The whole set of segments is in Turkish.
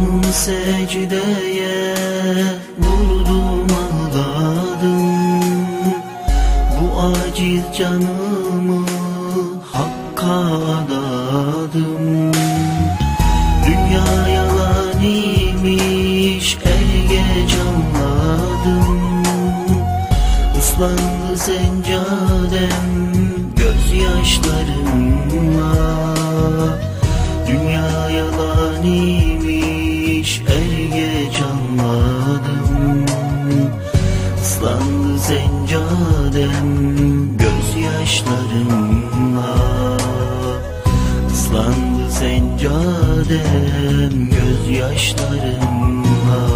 Alnımı secdeye vurdum, ağladım. Bu aciz canımı Hakk'a adadım. Dünya yalan imiş, er geç anladım. Islandı seccadem gözyaşlarımla. Dünya yalan imiş, er geç anladım. Islandı seccadem gözyaşlarımla. Islandı seccadem gözyaşlarımla.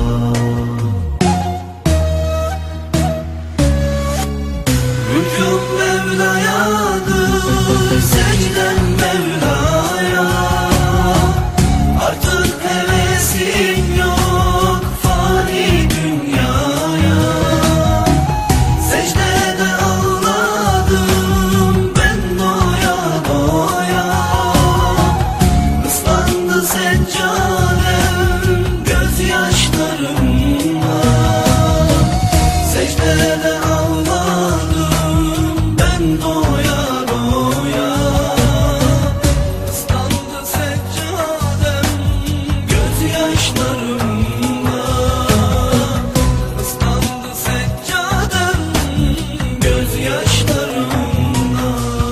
Mülküm Mevla'yadır, secdem Mevla'ya. Artık hevesim yok fani dünyaya. Secdede ağladım ben doya doya. Islandı seccadem gözyaşlarımla. Secdede ağladım ben doya doya. Islandı seccadem gözyaşlarımla. Islandı seccadem gözyaşlarımla.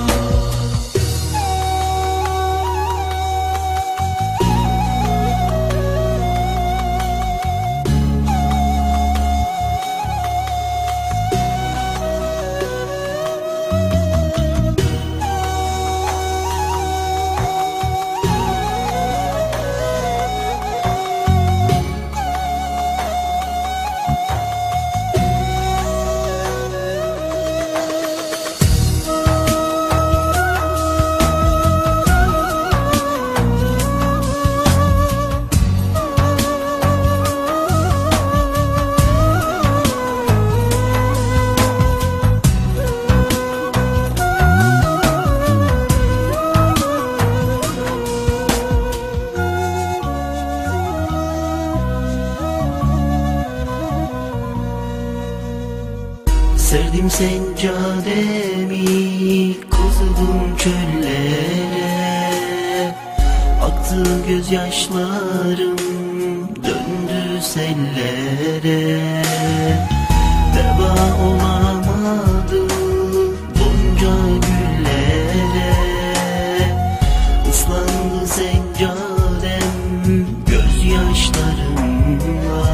Serdim seccademi, kuzudum çöllere. Aktı gözyaşlarım, döndü sellere. Deva olamadı bunca güllere. Islandı seccadem gözyaşlarımla.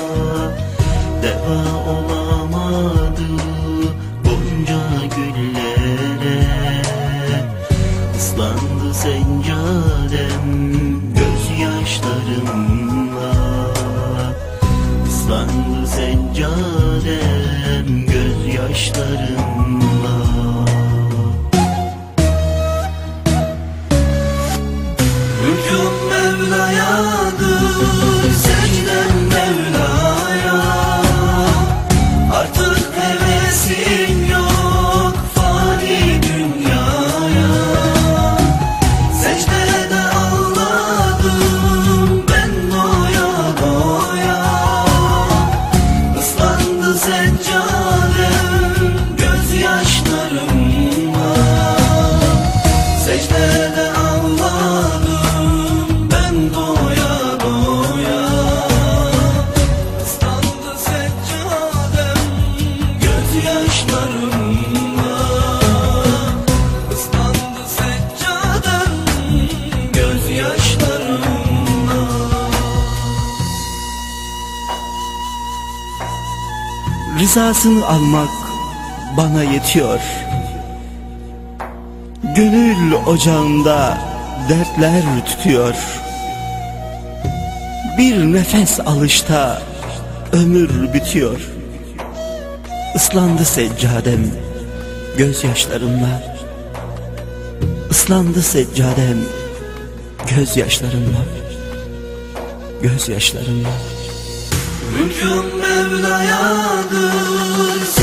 Deva olamadı bunca güllere. Islandı seccadem gözyaşlarımla. Islandı seccadem gözyaşlarımla. Mülküm Mevla'yadır, secdem Mevla'ya. Artık hevesim yok fani dünyaya. Secdede ağladım ben doya doya. Islandı seccadem gözyaşlarımla. Secdede ağladım ben doya doya. Islandı seccadem gözyaşlarımla. Islandı seccadem gözyaşlarımla. Rızasını almak bana yetiyor. Gönül ocağında dertler tütüyor. Bir nefes alışta ömür bitiyor. Islandı seccadem gözyaşlarımla. Islandı seccadem gözyaşlarımla. Gözyaşlarımla. Mülküm Mevla'yadır,